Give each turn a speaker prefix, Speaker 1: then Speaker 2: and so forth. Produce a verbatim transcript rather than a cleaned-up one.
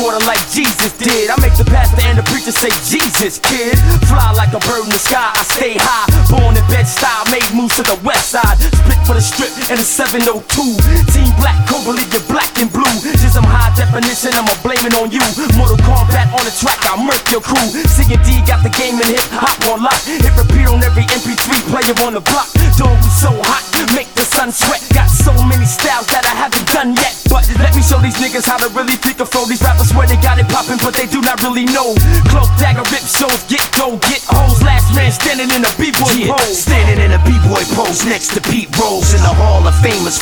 Speaker 1: water like Jesus did. I make the pastor and the preacher say Jesus, kid. Fly like a bird in the sky, I stay high. Born in Bed-Stuy, made moves to the west side. Split for the strip in a seven oh two. Team Black Cobra, leave you black and blue. Just some high definition, I'ma blame it on you. Mortal Kombat on the track, I'll murk your crew. C and D got the game in hip hop on lock. Hit repeat on every M P three player on the block. Dog was so hot, make the sun sweat. Got so many styles that I haven't done yet. But let me show these niggas how to really pick a flow. These rappers swear they got it poppin', but they do not really know. Cloak, dagger, rip shows, get go, get hoes. Last man standing in a B-boy
Speaker 2: yeah,
Speaker 1: pose.
Speaker 2: Standing in a B-boy pose next to Pete Rose in the Hall of Famers.